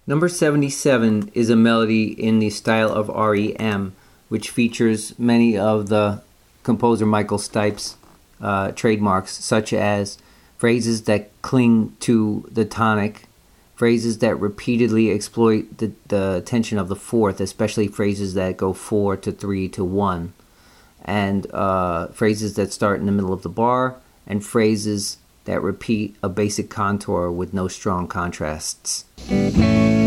Number 77 is a melody in the style of REM, which features many of the composer Michael Stipe's trademarks, such as phrases that cling to the tonic, phrases that repeatedly exploit the tension of the fourth, especially phrases that go 4 to 3 to 1, and phrases that start in the middle of the bar, and phrases that repeat a basic contour with no strong contrasts.